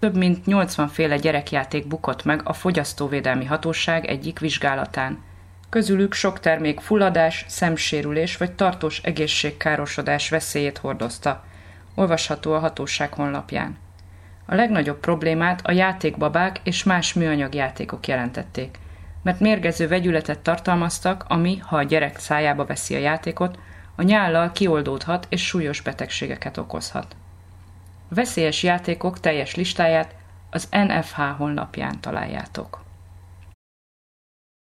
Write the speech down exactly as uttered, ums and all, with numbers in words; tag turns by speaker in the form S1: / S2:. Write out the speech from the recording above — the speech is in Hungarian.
S1: Több mint nyolcvan féle gyerekjáték bukott meg a Fogyasztóvédelmi Hatóság egyik vizsgálatán. Közülük sok termék fulladás, szemsérülés vagy tartós egészségkárosodás veszélyét hordozta. Olvasható a hatóság honlapján. A legnagyobb problémát a játékbabák és más műanyag játékok jelentették, mert mérgező vegyületet tartalmaztak, ami, ha a gyerek szájába veszi a játékot, a nyállal kioldódhat és súlyos betegségeket okozhat. A veszélyes játékok teljes listáját az en ef há honlapján találjátok.